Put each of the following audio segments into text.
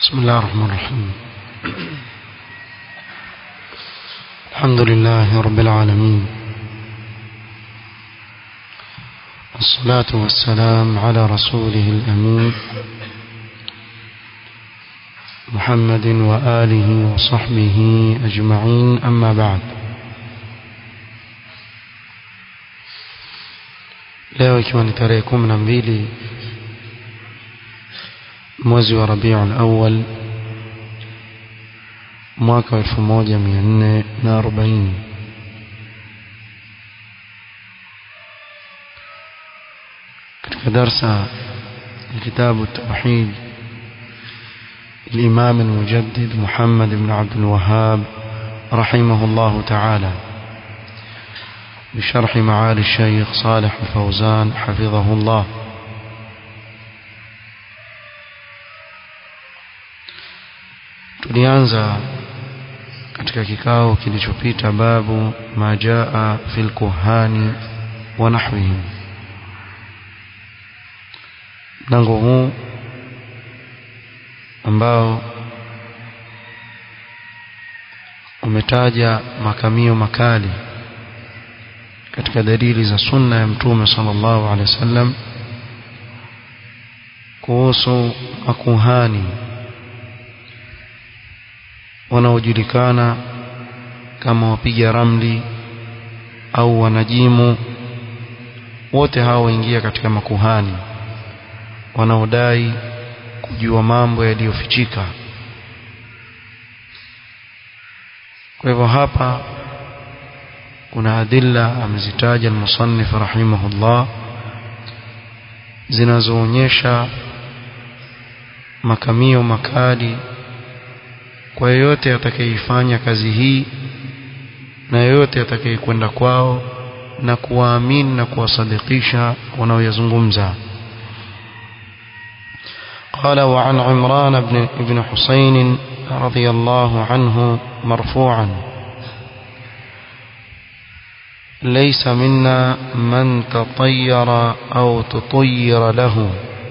بسم الله الرحمن الرحيم. الحمد لله رب العالمين، والصلاة والسلام على رسوله الأمين محمد وآله وصحبه أجمعين، أما بعد. leo ikiwa ni tarehe 12 mwezi wa Rabiul Awwal mwaka 1440, katika darsa ya kitabu Tauhid الإمام المجدد محمد بن عبد الوهاب رحمه الله تعالى بشرح معالي الشيخ صالح الفوزان حفظه الله. tulianza katika kikao kilichopita babu ma jaa fil kuhani wa nahwihim. mlango huu ambao umetaja makamio makali katika dalili za sunna ya Mtume sallallahu alaihi wasallam kuhusu makuhani wanaojulikana kama wapiga ramli au wanajimu. wote hao waingia katika makuhani wanaodai kujua mambo yaliyofichika. kwa hivyo hapa kuna adilla amezitaja al-musannif rahimahullah zinazoonyesha makamio makali kwa yeyote atakayefanya kazi hii na yeyote atakayekwenda kwao na kuwaamini na kuwasadikisha wanaoyazungumza. قال وعن عمران بن حسين رضي الله عنه مرفوعا ليس منا من تطير أو تطير له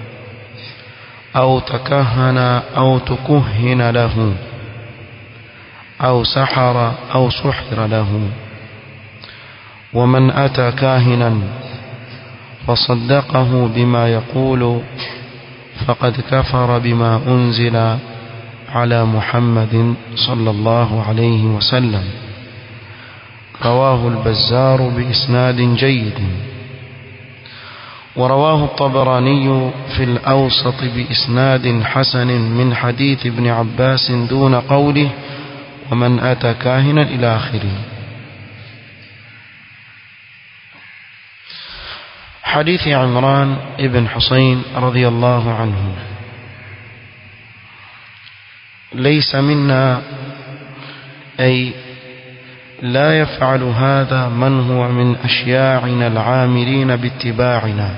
أو تكهن أو تكهن له أو سحر أو سحر له، ومن أتى كاهنا فصدقه بما يقول فقد كفر بما أنزل على محمد صلى الله عليه وسلم. رواه البزار بإسناد جيد، ورواه الطبراني في الأوسط بإسناد حسن من حديث ابن عباس دون قوله ومن أتى كاهنا إلى آخره. حديث عمران ابن حسين رضي الله عنه: ليس منا، أي لا يفعل هذا من هو من أشياعنا العاملين باتباعنا.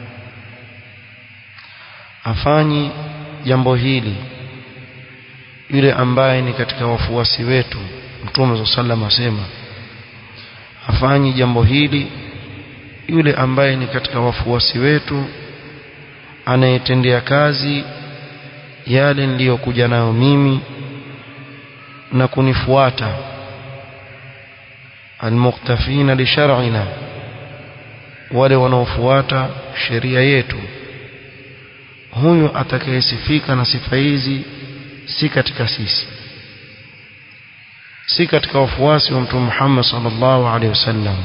afanyi jambo hili yule ambaye ni katika wafuasi wetu. Mtume sallallahu asema afanyi jambo hili yule ambaye ni katika wafuasi wetu, anayetendea kazi yale niliyokuja nayo mimi na kunifuata. almuqtafina li shar'ina, wale wanaofuata sheria yetu. huyu atakayesifika na sifa hizi si katika sisi, si katika wafuasi wa Mtume Muhammad sallallahu alaihi wasallam.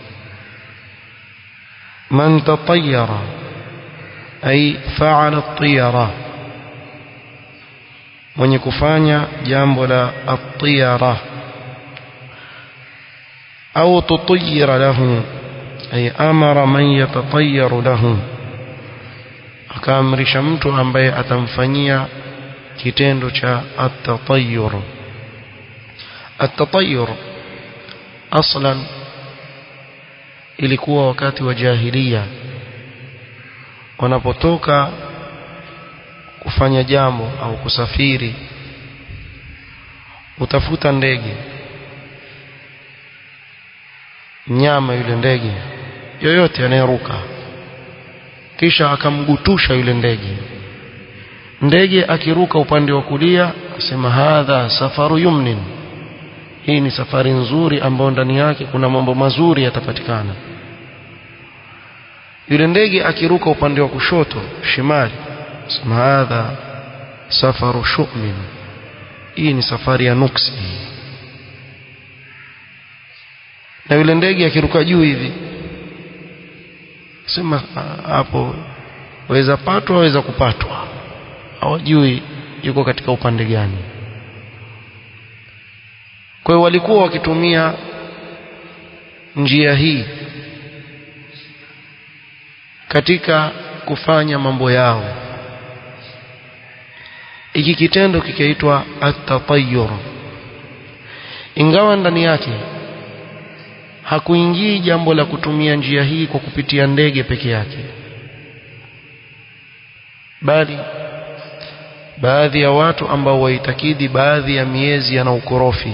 man tatayyara ay fa'ala at-tiyara, mwenye kufanya jambo la at-tiyara. au tutayyira lahu ay amara man yatatayyaru lahu, akaamrisha mtu ambaye atamfanyia kitendo cha at-tatayyur. at-tatayyur aslan ilikuwa wakati wa jahiliya, wanapotoka kufanya jambo au kusafiri, utafuta ndege, nyama yule ndege yoyote anayeruka, kisha akamgutusha yule ndege ndege akiruka upande wa kulia asema hadha safaru yumnin, hii ni safari nzuri ambayo ndani yake kuna mambo mazuri yatapatikana. Yule ndege akiruka upande wa kushoto shimali asema hadha safaru shumin, hii ni safari ya nuksi. Na yule ndege akiruka juu hivi sema hapo waweza patwa waweza kupatwa, hawajui yuko katika upande gani. Kwa hiyo walikuwa wakitumia njia hii katika kufanya mambo yao. Hiki kitendo kikaitwa at-tatayyur, ingawa ndani yake hakuingii jambo la kutumia njia hii kwa kupitia ndege peke yake, bali baadhi ya watu ambao waitakidi baadhi ya miezi yana ukorofi,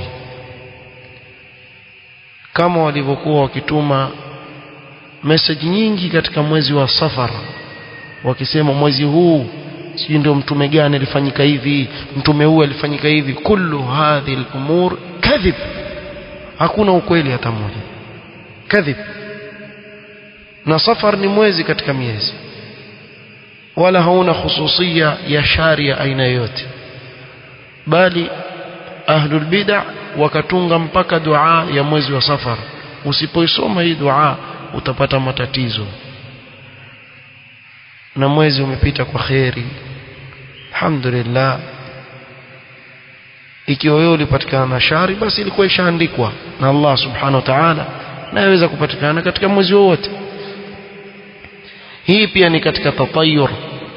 kama walivyokuwa wakituma message nyingi katika mwezi wa Safar wakisema mwezi huu sijui ndio mtume gani alifanyika hivi, mtume huu alifanyika hivi. Kullu hadhihi al-umur kadhib, hakuna ukweli hata mmoja, kadhib. Na Safar ni mwezi katika miezi, wala hauna khususia ya sharia aina yoyote, bali ahlul bid'ah wakatunga mpaka dua ya mwezi wa Safar. Usipoisoma hii dua utapata matatizo. Na mwezi umepita kwa khairi, alhamdulillah. Ikiwa wewe ulipatikana na shari, basi ilikuwa ishaandikwa na Allah subhanahu wa ta'ala, na yaweza kupatikana katika mwezi wowote. Hii pia ni katika tatayyur.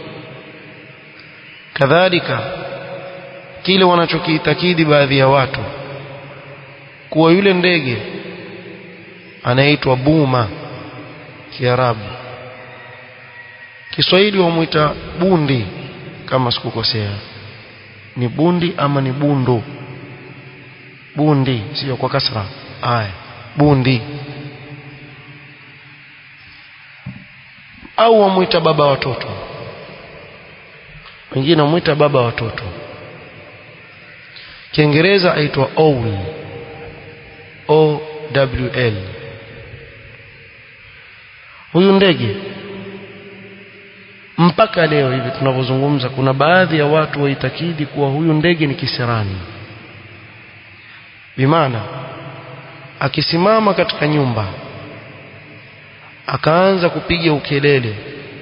Kadhalika kile wanachokiitakidi baadhi ya watu kuwa yule ndege anaitwa buma Kiarabu, Kiswahili wamuita bundi kama sikukosea, ni bundi ama ni bundu? Bundi sio kwa kasra, haya bundi. Au wamuita baba watoto, wengine wamuita baba watoto. Kiingereza aitwa owl, OWL. Huyu ndege mpaka leo hivi tunavyozungumza kuna baadhi ya watu waitakidi kuwa huyu ndege ni kisirani. Bimaana akisimama katika nyumba akaanza kupiga ukelele,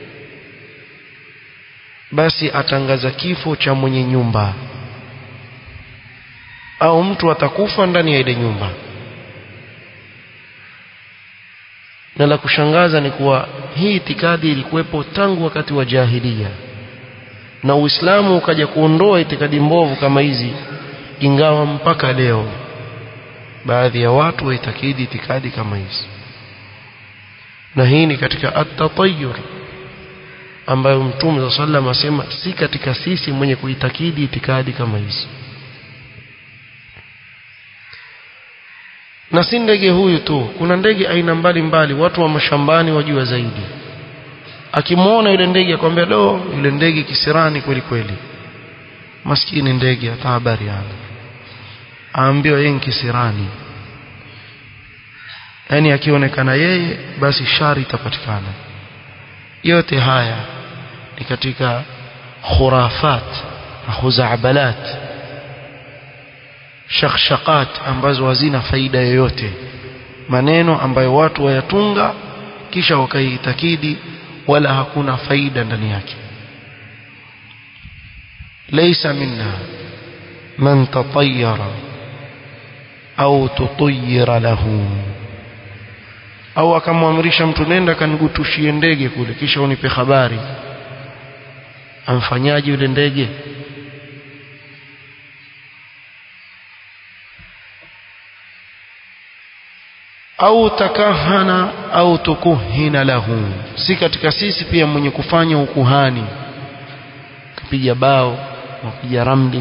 basi atangaza kifo cha mwenye nyumba, au mtu atakufa ndani ya ile nyumba. Na la kushangaza ni kuwa hii itikadi ilikuwepo tangu wakati wa jahiliya, na Uislamu ukaja kuondoa itikadi mbovu kama hizi, ingawa mpaka leo baadhi ya watu waitakidi itikadi kama hizi. Na hii ni katika at-tatayyur ambayo Mtume sallallahu asema si katika sisi mwenye kuitakidi itikadi kama hizi. Na si ndege huyu tu, kuna ndege aina mbalimbali. Watu wa mashambani wajua zaidi. Akimwona yule ndege akwambia lo, yule ndege kisirani kweli kweli. Maskini ndege hata habari hana, aambiwa yeye kisirani. Yani akionekana yeye basi shari itapatikana. Yote haya ni katika khurafat na khuzabalat, shakhshakat ambazo hazina faida yoyote, maneno ambayo watu wayatunga kisha wakaitakidi wala hakuna faida ndani yake. Laysa minna man tatayyara au tutayyira lahu, au akamwamrisha mtu nenda kanigutushie ndege kule kisha unipe habari, amfanyaje yule ndege? Au takahana au tukuhina lahu, si katika sisi pia mwenye kufanya ukuhani, kapiga bao, kapiga ramli,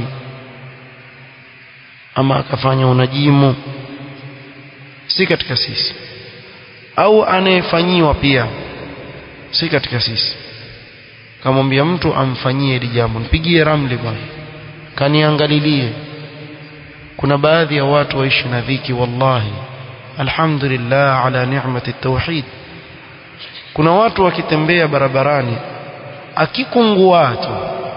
ama akafanya unajimu, si katika sisi. Au anayefanyiwa pia si katika sisi, akamwambia mtu amfanyie hili jambo, nipigie ramli bwana, kaniangalilie. Kuna baadhi ya watu waishi na dhiki, wallahi alhamdulillah ala ni'mati tauhid. Kuna watu wakitembea barabarani akikungua tu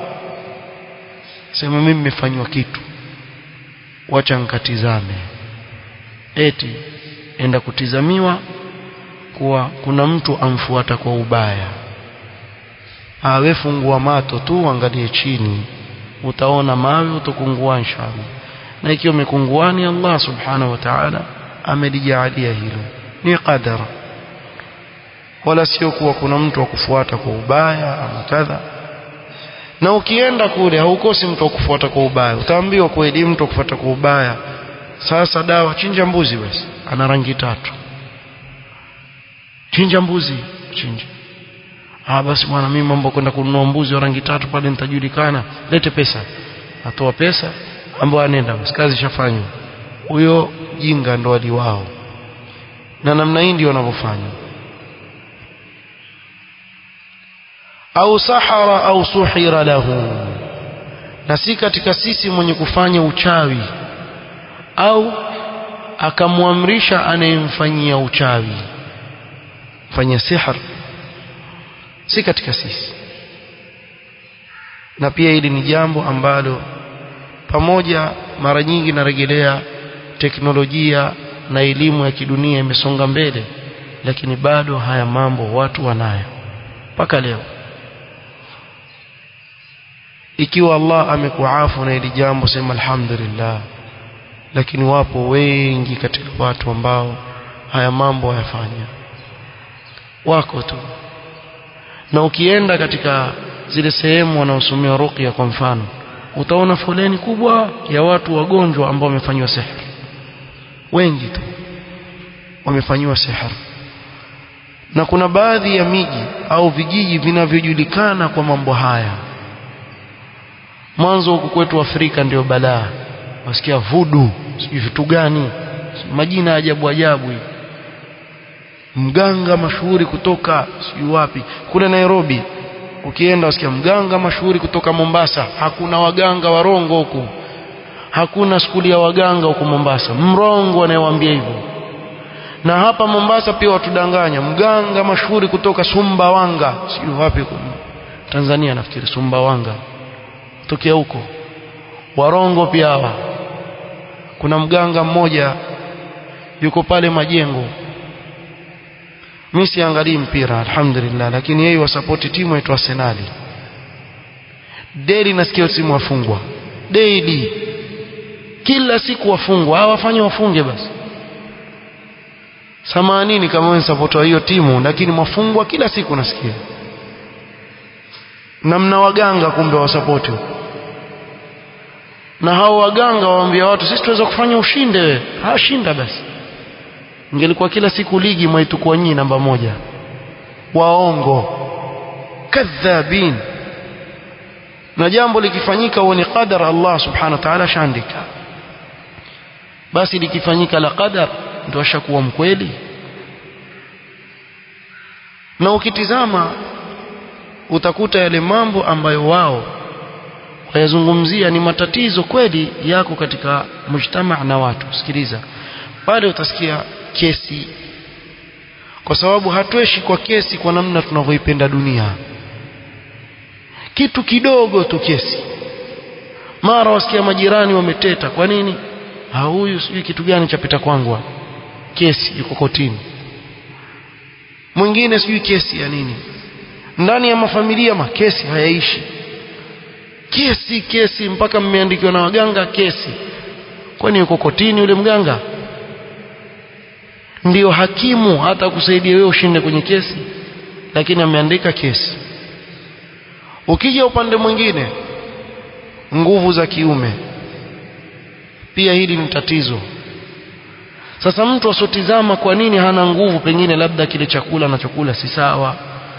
sema mimi nimefanywa kitu, wacha nikatizame. Eti enda kutizamiwa kuwa kuna mtu amfuata kwa ubaya. Awe fungua mato tu, angalie chini, utaona mawe, utakungua inshallah. Na ikiwa umekunguani, Allah subhanahu wa ta'ala amelijalia hilo, ni qadara, wala sio kuwa kuna mtu akufuata kwa ubaya ama kadha. Na ukienda kule haukosi mtu akufuata kwa ubaya, utaambiwa kweli mtu akufuata kwa ubaya. Sasa dawa, chinja mbuzi basi, ana rangi 3. Chinja mbuzi, chinja. Basi bwana, mimi mambo kwenda kununua mbuzi wa rangi 3 pale nitajulikana, lete pesa. Atoa pesa, ambao anaenda, basi kazi shafanywa. Huyo jinga ndo aliwao. Na namna hii ndio wanavyofanya. Au sahara au suhira lahu, na si katika sisi mwenye kufanya uchawi au akamwamrisha anayemfanyia uchawi fanya sihr, si katika sisi. Na pia hili ni jambo ambalo pamoja mara nyingi narejelea teknolojia na elimu ya kidunia imesonga mbele, lakini bado haya mambo watu wanayo mpaka leo. Ikiwa Allah amekuafu na hili jambo, sema alhamdulillah. Lakini wapo wengi katika watu ambao haya mambo hayafanya, wako tu. Na ukienda katika zile sehemu wanaosomea ruqya kwa mfano, utaona foleni kubwa ya watu wagonjwa ambao wamefanywa sihr. Wengi tu wamefanywa sihr. Na kuna baadhi ya miji au vijiji vinavyojulikana kwa mambo haya. Mwanzo huku kwetu Afrika ndio balaa, wasikia vudu, sijui vitu gani, majina ajabu ajabu. Mganga mashuhuri kutoka sijui wapi, kule Nairobi ukienda wasikia mganga mashuhuri kutoka Mombasa. Hakuna waganga warongo huko, hakuna skuli ya waganga huko Mombasa, mrongo anayewaambia hivyo. Na hapa Mombasa pia watudanganya, mganga mashuhuri kutoka Sumbawanga sijui wapi Tanzania, nafikiri Sumbawanga, tokea huko. Warongo pia hawa. Kuna mganga mmoja yuko pale Majengo, mimi siangalii mpira alhamdulillah, lakini yeye wasapoti timu yetu Arsenal. Daily nasikia timu wafungwa, daily, kila siku wafungwa. Hawafanye wafunge basi, samanini kama wewe support wa hiyo timu, lakini mafungwa kila siku nasikia. Na mna waganga kumbe wasapoti. Na hao waganga waambia watu sisi tuweza kufanya ushinde, wewe shinda basi. Ingelikuwa kila siku ligi mwaitukuwa nyinyi namba 1. Waongo, kadhabin. Na jambo likifanyika huwa ni qadar Allah subhanahu wa ta'ala shaandika. Basi likifanyika la qadar ndio ashakuwa mkweli. Na ukitizama utakuta yale mambo ambayo wao wayazungumzia ni matatizo kweli yako katika mujtamaa na watu. Sikiliza, pale utasikia kesi, kwa sababu hatueshi kwa kesi kwa namna tunavyoipenda dunia. Kitu kidogo tu kesi, mara wasikia majirani wameteta. Kwa nini? Huyu sijui kitu gani chapita kwangu, kesi yuko kotini. Mwingine sijui kesi ya nini, ndani ya mafamilia makesi hayaishi. Kesi mpaka mmeandikiwa na waganga kesi. Kwani yuko kotini yule mganga? Ndio hakimu hata kusaidia wewe ushinde kwenye kesi, lakini ameandika kesi. Ukija upande mwingine, nguvu za kiume, pia hili ni tatizo. Sasa mtu asotizama kwa nini hana nguvu, pengine labda kile chakula anachokula si sawa,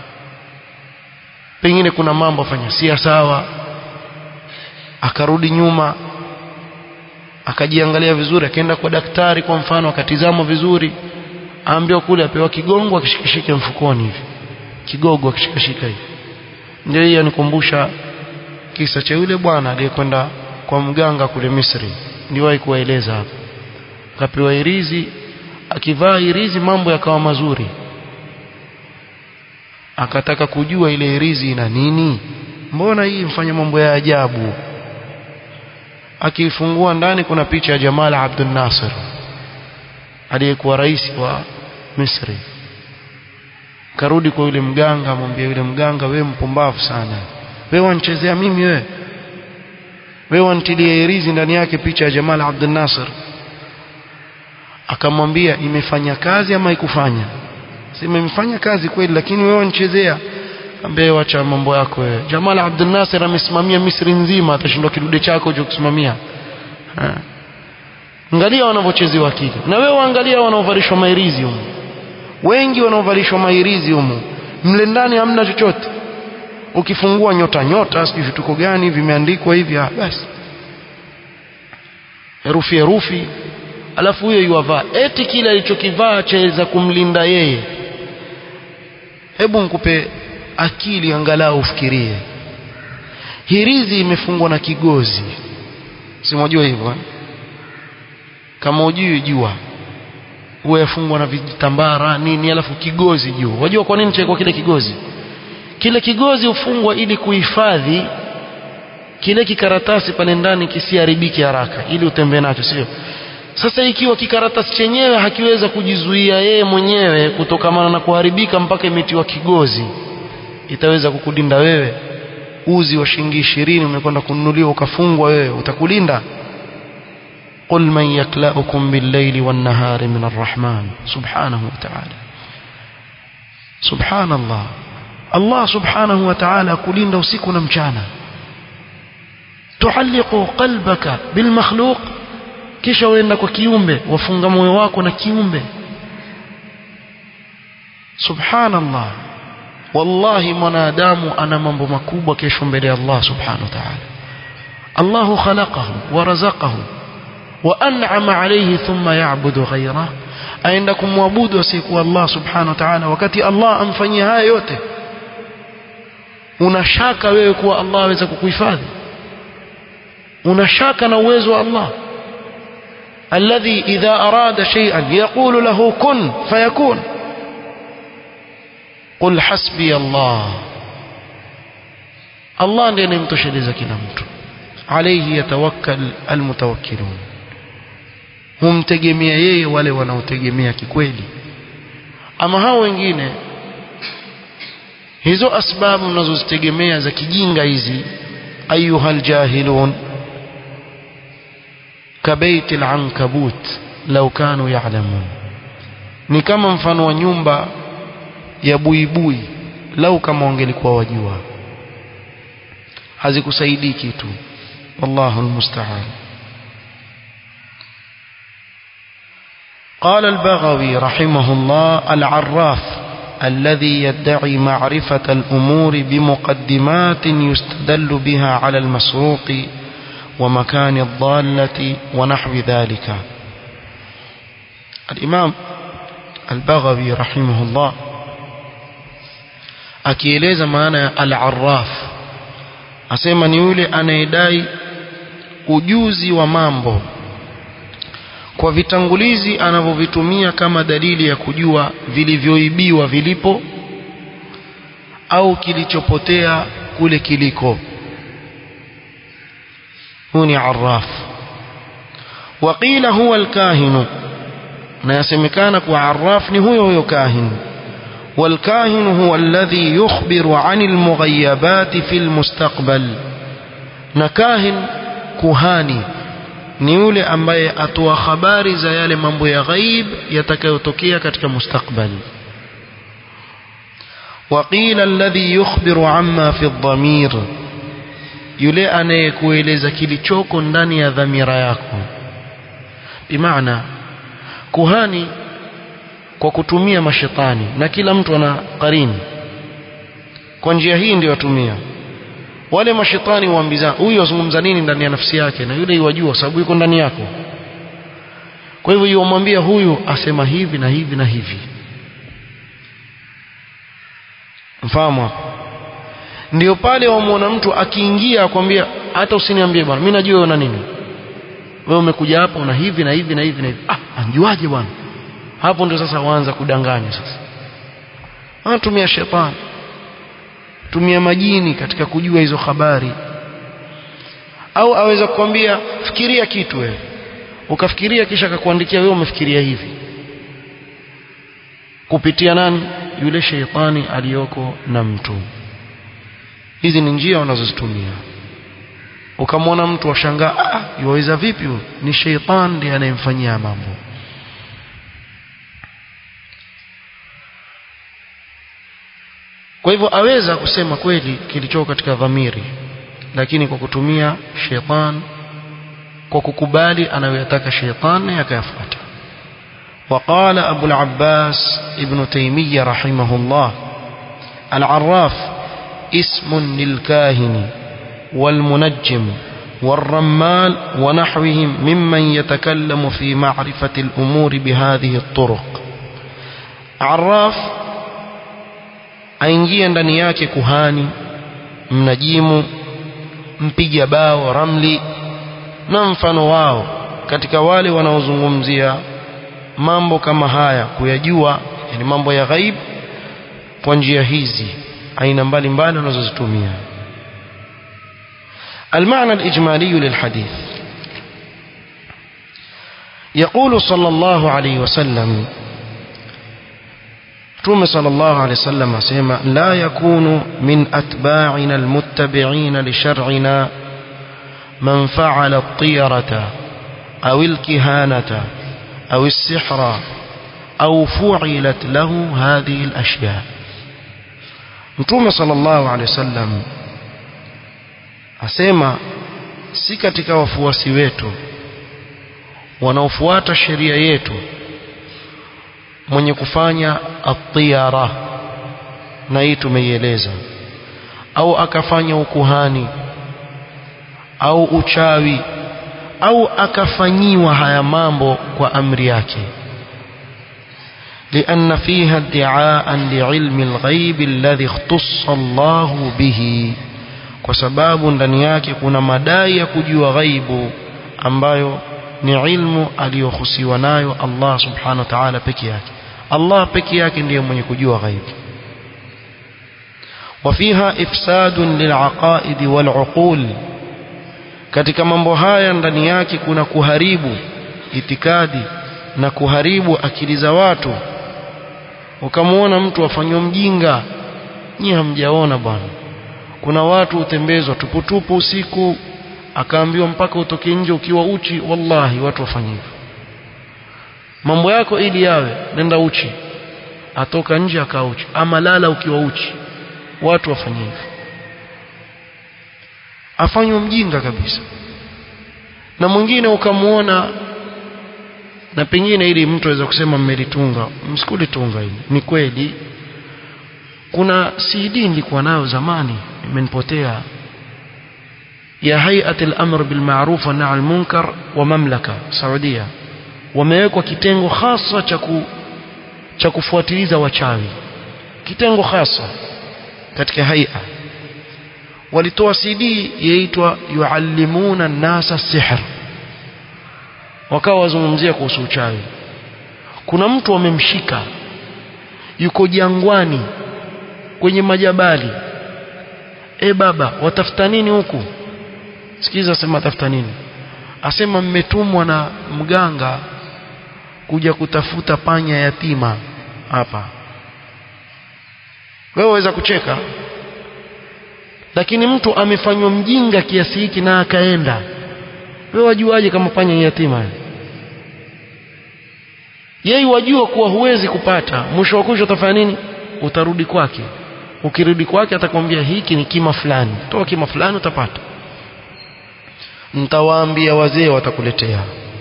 pengine kuna mambo afanya si sawa, akarudi nyuma akajiangalia vizuri, akaenda kwa daktari kwa mfano, akatizama vizuri, aambiwa kule apewa kigongo akishikishike mfukoni hivi, kigogo akishikashika hivi, ndio hiyo nikumbusha kisa cha yule bwana aliyekwenda kwa mganga kule Misri, niliwahi kuwaeleza hapo. Akapewa hirizi, akivaa hirizi mambo yakawa mazuri. Akataka kujua ile hirizi ina nini, mbona hii mfanya mambo ya ajabu. Akifungua ndani kuna picha ya Jamal Abdel Nasser aliyekuwa rais wa Misri. Karudi kwa yule mganga, amwambia yule mganga, wewe mpumbavu sana, wewe wanichezea mimi, wewe wanitilia hirizi ndani yake picha ya Jamal Abdel Nasser. Akamwambia, imefanya kazi ama haikufanya? Sema imefanya kazi kweli, lakini wewe wanichezea. Ambaye wacha mambo yako wewe. Jamal Abdel Nasser amesimamia Misri nzima, atashindwa kidude chako cha kusimamia? Angalia wanavyochezewa akili. Na wewe angalia wanaovalishwa mahirizi huko. Wengi wanaovalishwa mahirizi huko, mle ndani hamna chochote. Ukifungua nyota sijui vituko gani vimeandikwa hivi, basi herufi. Alafu huyo yuwavaa eti kile alichokivaa chaweza kumlinda yeye. Hebu nikupe akili angalau ufikirie. Hirizi imefungwa na kigozi, si mjua hivyo? Kama hujui jua, huwa yafungwa na vitambara nini, alafu kigozi juu. Wajua kwa nini chawekwa kile kigozi? Kile kigozi hufungwa ili kuhifadhi kile kikaratasi pale ndani kisiharibike haraka, ili utembee nacho, sio? Sasa ikiwa kikaratasi chenyewe hakiweza kujizuia yeye mwenyewe kutokamana na kuharibika mpaka imetiwa kigozi, itaweza kukulinda wewe? Uzi wa shilingi 20 umekwenda kununuliwa ukafungwa, wewe utakulinda? Qul man yaklaukum bil-layli wan-nahari min ar-rahman subhanahu wa ta'ala. Subhanallah, Allah subhanahu wa ta'ala kulinda usiku na mchana. Tualliqu qalbaka bil makhluq, kisha uenda kwa kiumbe, wafunga moyo wako na kiumbe. Subhanallah, wallahi mwanadamu ana mambo makubwa kesho mbele ya Allah subhanahu wa ta'ala. Allahu khalaqahu wa razaqahu wa an'ama alayhi thumma ya'budu ghayrahu, aenda kumwabudu asiyekuwa Allah subhanahu wa ta'ala wakati Allah amfanyia haya yote. Unashaka wewe kuwa Allah aweza kukuhifadhi? Unashaka na uwezo wa Allah alladhi idha arada shay'an yaqulu lahu kun fayakun? Qul hasbi Allah. Allah ndiye anemtosheleza kila mtu, alayhi yatawakkal almutawakkilun, humtegemea yeye wale wanaotegemea kikweli. Ama hao wengine, hizo asbabu mnazozitegemea za kijinga hizi, ayuhal jahilun kabaiti al-ankabut law kanu ya'lamun, ni kama mfano wa nyumba ya buibui, lau kama wangelikuwa wajua. Hazikusaidii kitu, wallahu almusta'an. قال البغوي رحمه الله: العراف الذي يدعي معرفة الأمور بمقدمات يستدل بها على المسروق ومكان الضالة ونحو ذلك. الإمام البغوي رحمه الله akieleza maana ya al-arraf, asema ni yule anayedai ujuzi wa mambo kwa vitangulizi anavyovitumia kama dalili ya kujua vilivyoibiwa vilipo au kilichopotea kule kiliko. Huyu ni arraf. Waqila huwa al-kahin, na yasemekana kuwa arraf ni huyo kahin. والكاهن هو الذي يخبر عن المغيبات في المستقبل. نكاهن كهاني ni yule ambaye atoa habari za yale mambo ya ghaib yatakayotokea katika mustakbali. Waqila alladhi yukhbiru amma fi adh-dhamir, yule anayekueleza kilichoko ndani ya dhamira yako. Bimaana kuhani kwa kutumia mashetani, na kila mtu ana qarini, kwa njia hii ndio watumia wale mashetani huambiza huyu azungumza nini ndani ya nafsi yake, na yule yajua sababu yuko ndani yako. Kwa hivyo yomwambia huyu asema hivi na hivi na hivi. Mfahamu? ndio pale wamuona mtu akiingia akwambia hata usiniambie bwana, mimi najua una nini, wewe umekuja hapa una hivi na hivi na hivi na hivi. Anjuaje bwana? Hapo ndio sasa waanza kudanganya. Sasa anatumia shetani, tumia majini katika kujua hizo habari. Au aweza kukwambia fikiria kitu wewe, ukafikiria kisha akakuandikia wewe umefikiria hivi, kupitia nani? Yule shetani aliyoko na mtu. Hizi ni njia wanazozitumia. Ukamwona mtu washangaa, yuweza vipi huyo? Ni shetani ndiye anayemfanyia mambo. Kwa hivyo aweza kusema kweli kilicho katika dhamiri, lakini kwa kutumia shetani, kwa kukubali anayoyataka shetani akayafuata. وقال أبو العباس ابن تيمية رحمه الله: العراف اسم للكاهن والمنجم والرمال ونحوهم ممن يتكلم في معرفة الأمور بهذه الطرق. عراف aingia ndani yake kuhani, mnajimu, mpiga bao, ramli na mfano wao katika wale wanaozungumzia mambo kama haya, kuyajua yani mambo ya ghaib kwa njia hizi aina mbalimbali wanazozitumia. المعنى الإجمالي للحديث: يقول صلى الله عليه وسلم، ثم صلى الله عليه وسلم سيما: لا يكون من أتباعنا المتبعين لشرعنا من فعل الطيرة أو الكهانة أو السحر أو فعلت له هذه الأشياء. Mtume sallallahu alaihi wasallam asema si katika wafuasi wetu wanaofuata sheria yetu mwenye kufanya at-tiyara, na hii tumeieleza, au akafanya ukuhani au uchawi au akafanyiwa haya mambo kwa amri yake. لأن فيها ادعاء لعلم الغيب الذي اختص الله به، kwa sababu ndani yake kuna madai ya kujua ghaibu ambayo ni ilmu aliyohusiwa nayo Allah subhanahu wa ta'ala peke yake. Allah peke yake ndiye mwenye kujua ghaibu. وفيها إفساد للعقائد والعقول، katika mambo haya ndani yake kuna kuharibu itikadi na kuharibu akili za watu. Ukamwona mtu afanywa mjinga, nyinyi hamjaona bwana, kuna watu utembezwa tuputupu usiku akaambiwa mpaka utoke nje ukiwa uchi. Wallahi watu wafanya hivyo. Mambo yako ili yawe, nenda uchi, atoka nje akaa uchi, ama lala ukiwa uchi. Watu wafanya hivyo, afanywa mjinga kabisa. Na mwingine ukamuona, na pengine ili mtu aweza kusema mmelitunga, msikulitunga hili, ni kweli. Kuna CD nilikuwa nayo zamani imenipotea, ya Hay'at al-Amr bil Ma'ruf wa Nahy al-Munkar wa Mamlaka Saudia, wamewekwa kitengo hasa cha kufuatiliza wachawi, kitengo hasa katika Hay'a. Walitoa CD yaitwa yuallimuna an-nasa sihr, wakawa wazungumzia kuhusu uchawi. Kuna mtu wamemshika, yuko jangwani kwenye majabali. Baba, watafuta nini huku? Sikiza, sema tafuta nini? Asema mmetumwa na mganga kuja kutafuta panya yatima hapa. Wewe waweza kucheka, lakini mtu amefanywa mjinga kiasi hiki na akaenda. Wewe wajuaje kama panya yatima? Yeye wajua kuwa huwezi kupata, mwisho wa kesho utafanya nini? Utarudi kwake. Ukirudi kwake atakwambia hiki ni kima fulani, toa kima fulani utapata. Nitawaambia wazee watakuletea.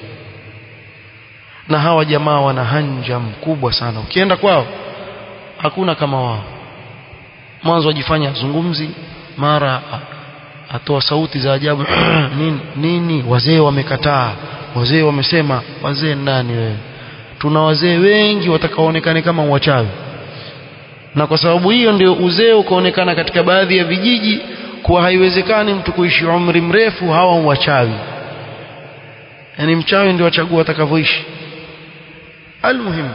Na hawa jamaa wana hanja mkubwa sana, ukienda kwao hakuna kama wao. Mwanzo wajifanya zungumzi, mara atoa sauti za ajabu nini, wazee wamekataa, wazee wamesema. Wazee nani wewe? Tuna wazee wengi watakaoonekana kama wachawi. na kwa sababu hiyo ndio uzee ukaonekana katika baadhi ya vijiji kuwa haiwezekani mtu kuishi umri mrefu, hawa wachawi. Yani mchawi ndio achagua atakavyoishi. Almuhimu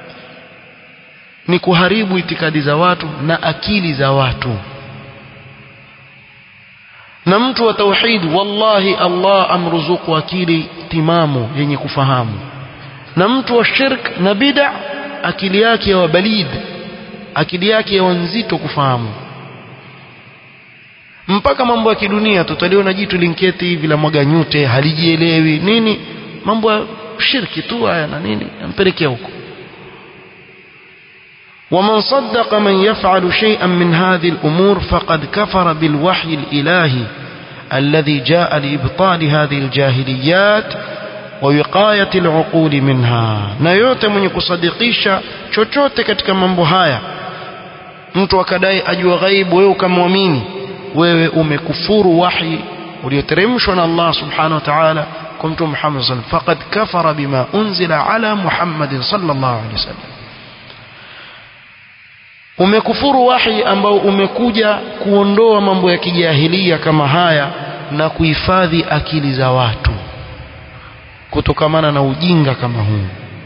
ni kuharibu itikadi za watu na akili za watu. Na mtu wa tauhid, wallahi Allah amruzuku akili timamu yenye kufahamu. Na mtu wa shirk na bid'a, akili yake ya balid, akili yake ya nzito kufahamu. Mpaka mambo ya kidunia tutaliona jitu linketi hivi la mwaga nyute, halijielewi nini, mambo ya shirki tu haya na nini yampelekea huko. ومن صدق من يفعل شيئا من هذه الأمور فقد كفر بالوحي الإلهي الذي جاء لإبطال هذه الجاهليات ووقاية العقول منها. na yote mwenye kusadikisha chochote katika mambo haya, mtu akadai ajua ghaibu, wewe ukamwamini, wewe umekufuru wahi ulioteremshwa na Allah subhanahu wa ta'ala kwa Mtume Muhammad sallallahu alaihi wasallam. faqad kafara bima unzila ala Muhammadin sallallahu alaihi wasallam, umekufuru wahi ambao umekuja kuondoa mambo ya kijahilia kama haya na kuhifadhi akili za watu kutokamana na ujinga kama huu.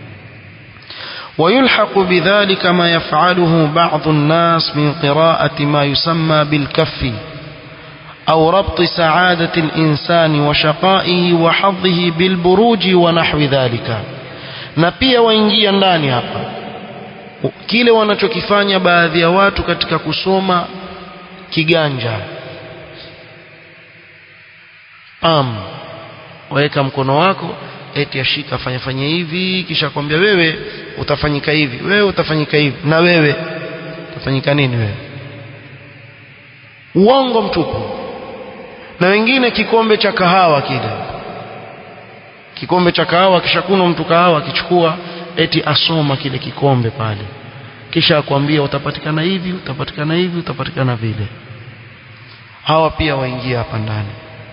ويلحق بذلك ما يفعله بعض الناس من قراءة ما يسمى بالكف أو ربط سعادة الإنسان وشقائه وحظه بالبروج ونحو ذلك. na pia waingia ndani hapa kile wanachokifanya baadhi ya watu katika kusoma kiganja. Waweka mkono wako eti ashika fanya hivi, kisha kwambia wewe utafanyika hivi, wewe utafanyika hivi, na wewe utafanyika nini wewe? Uongo mtupu. Na wengine kikombe cha kahawa kile, kikombe cha kahawa, kisha kuna mtu kahawa akichukua eti asoma kile kikombe pale, kisha akwambia utapatikana hivi, utapatikana hivi, utapatikana vile. Hawa pia waingia hapa ndani.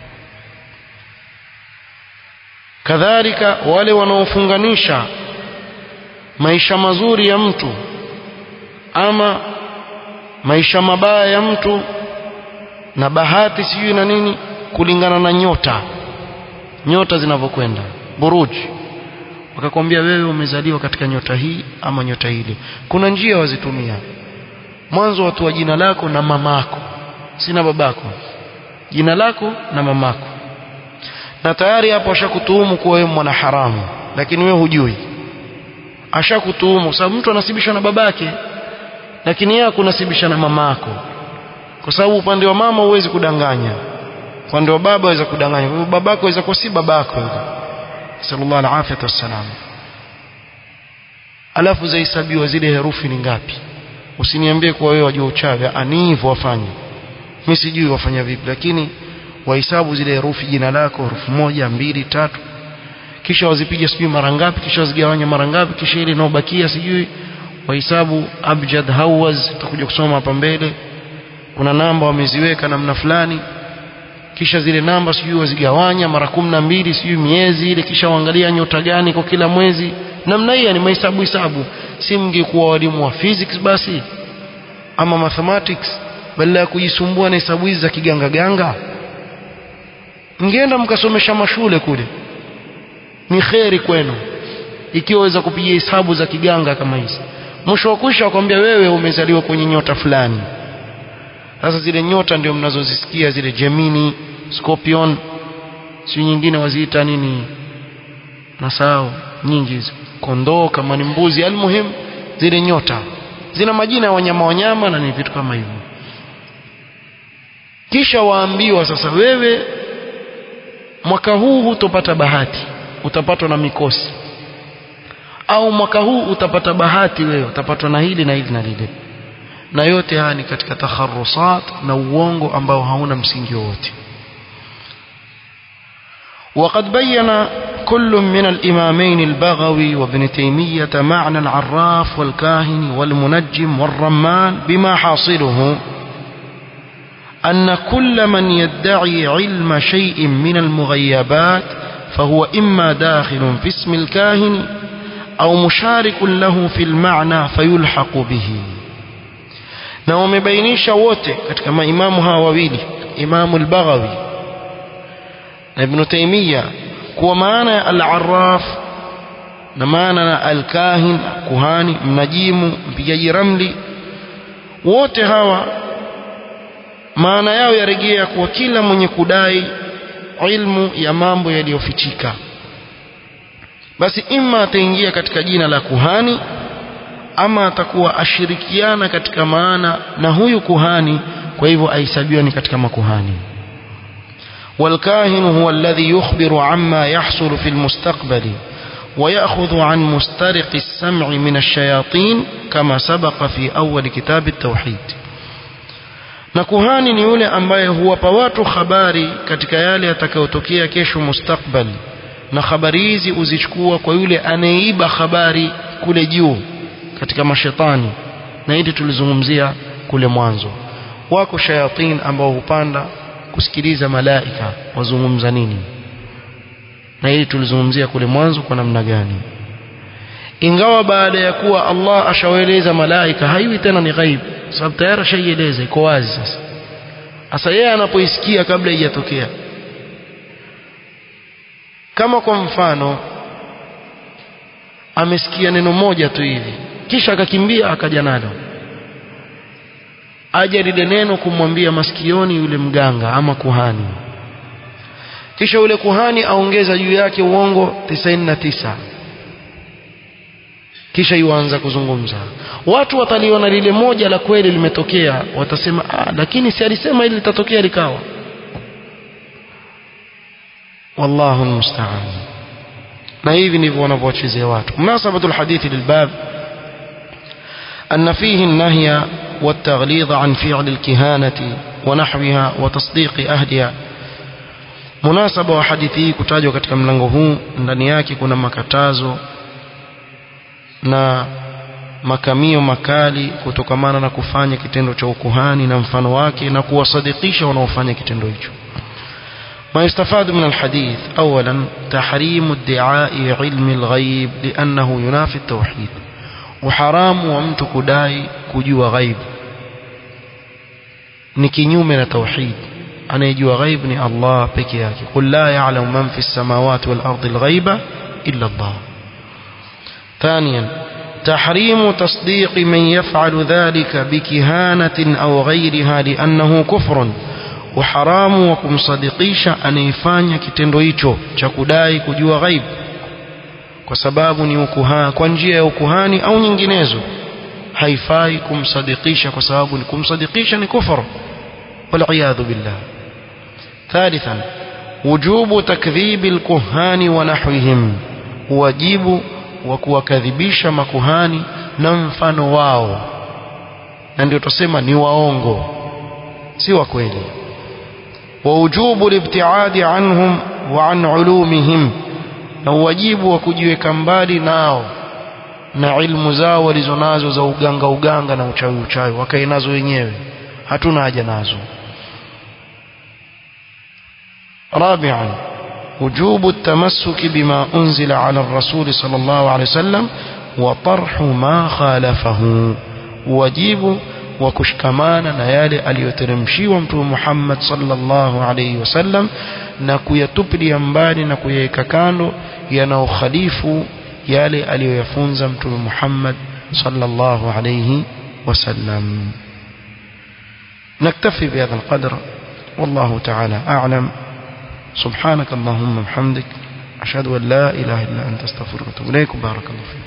Kadhalika wale wanaofunganisha maisha mazuri ya mtu ama maisha mabaya ya mtu na bahati sijui na nini kulingana na nyota zinavyokwenda, buruji. Wakakwambia wewe umezaliwa katika nyota hii ama nyota ile. Kuna njia wazitumia. Mwanzo watu wa jina lako na mamako, sina babako, jina lako na mamako, na tayari hapo ashakutuhumu kuwa wewe mwana haramu, lakini wewe hujui. Ashakutuhumu sababu mtu anasibishwa na babake, lakini yeye kunasibisha na mamako, kwa sababu upande wa mama huwezi kudanganya, upande wa baba waweza kudanganya. Kwa babako waweza kuwa si babako, sallallahu alaihi wasallam. Alafu zahesabiwa zile herufi ni ngapi? Usiniambie kwa wewe wajua uchawi, ani hivyo wafanye. Mimi sijui wafanya vipi, lakini wahesabu zile herufi, jina lako herufi 1 2 3, kisha wazipiga sijui mara ngapi, kisha wazigawanya mara ngapi, kisha ile inaobakia sijui wahesabu abjad hawaz. Tutakuja kusoma hapa mbele, kuna namba wameziweka namna fulani, kisha zile namba sijui wazigawanya mara 12 sijui miezi ile, kisha waangalia nyota gani kwa kila mwezi. Namna hii ni mahesabu. Si mngekuwa walimu wa physics basi ama mathematics, badala ya kujisumbua na hesabu hizi za kiganga, mngeenda mkasomesha mashule kule. Ni kheri kwenu ikiwa waweza kupiga hesabu za kiganga kama hizi. Mwisho wa kwisha wakwambia wewe umezaliwa kwenye nyota fulani. Sasa zile nyota ndio mnazozisikia, zile Gemini, Scorpion, si nyingine waziita nini, nasahau nyingi hizo, kondoo kama ni mbuzi. Almuhim zile nyota zina majina ya wanyama na ni vitu kama hivyo. Kisha waambiwa sasa, wewe mwaka huu hutopata bahati, utapatwa na mikosi, au mwaka huu utapata bahati, wewe utapatwa na hili na hili na lile. Na yote haya ni katika takharusat na uongo ambao hauna msingi wote. وقد بين كل من الإمامين البغوي وابن تيمية معنى العراف والكاهن والمنجم والرمان بما حاصله أن كل من يدعي علم شيء من المغيبات فهو إما داخل في اسم الكاهن أو مشارك له في المعنى فيلحق به. na wamebainisha wote katika maimamu hawa wawili, Imamu al-Baghawi na Ibn Taymiyyah, kuwa maana ya al-arraf na maana ya al-kahin, kuhani, mnajimu, mpigaji ramli, wote hawa maana yao yarejea kwa kila mwenye kudai ilmu ya mambo yaliyofichika. Basi ima ataingia katika jina la kuhani, ama atakuwa ashirikiana katika maana na huyu kuhani, kwa hivyo ahesabiwa ni katika makuhani. والكاهن هو الذي يخبر عما يحصل في المستقبل ويأخذ عن مسترق السمع من الشياطين كما سبق في أول كتاب التوحيد. na kuhani ni yule ambaye huwapa watu habari katika yale yatakayotokea kesho mustakbali, na habari hizi uzichukua kwa yule anayeiba habari kule juu katika mashetani, na hili tulizungumzia kule mwanzo. Wako shayatin ambao hupanda kusikiliza malaika wazungumza nini, na hili tulizungumzia kule mwanzo kwa namna gani. Ingawa baada ya kuwa Allah ashawaeleza malaika, haiwi tena ni ghaib, sababu tayari ashaieleza, iko wazi sasa. Sasa yeye anapoisikia kabla haijatokea, kama kwa mfano amesikia neno moja tu hivi kisha akakimbia akaja nalo, aje lile neno kumwambia masikioni yule mganga ama kuhani, kisha yule kuhani aongeza juu yake uongo 99, kisha yuanza kuzungumza. Watu wataliona lile moja la kweli limetokea, watasema lakini si alisema ili litatokea likawa. Wallahu almusta'an. na hivi ndivyo wanavyochezea watu. Munasabatul hadithi lilbab أن فيه النهي والتغليظ عن فعل الكهانة ونحوها وتصديق أهلها. مناسبة وحديثي kutajwa katika mlango huu, ndani yake kuna makatazo na makamio makali kutokamana na kufanya kitendo cha ukuhani na mfano wake, na kuwasadikisha wanaofanya kitendo hicho. ما يستفاد من الحديث: أولا تحريم ادعاء علم الغيب لأنه ينافي التوحيد، وحرام ومtu kudai kujua ghaib ni kinyume na tauhid. anayejua ghaib ni Allah peke yake. قل لا يعلم من في السماوات والأرض الغيب إلا الله. ثانيا تحريم تصديق من يفعل ذلك بكهانة أو غيرها لأنه كفر، وحرام وكمصدقisha anayefanya kitendo hicho cha kudai kujua ghaib kwa sababu ni ukuhani, kwa njia ya ukuhani au nyinginezo, haifai kumsadikisha kwa sababu ni kumsadikisha ni kufur, wal'iyadhu billah. ثالثا وجوب تكذيب الكهان ونحوهم، wajibu wa kuwakadhibisha makuhani na mfano wao, na ndio tusema ni waongo, si wa kweli. ووجوب الابتعاد عنهم وعن علومهم، na wajibu wa kujiweka mbali nao na ilmu zao walizonazo za uganga na uchawi, wakae nazo wenyewe, hatuna haja nazo. رابعا وجوب التمسك بما أنزل على الرسول صلى الله عليه وسلم وطرح ما خالفه، wajibu wa kushikamana na yale aliyoteremshiwa Mtume Muhammad sallallahu alayhi wasallam na kuyatupilia mbali na kuyaweka kando yanayokhalifu yale aliyoyafunza Mtume Muhammad sallallahu alayhi wasallam. نكتفي بهذا القدر والله تعالى أعلم. سبحانك اللهم وبحمدك أشهد أن لا إله إلا أنت أستغفرك وأتوب إليك. بارك الله فيك.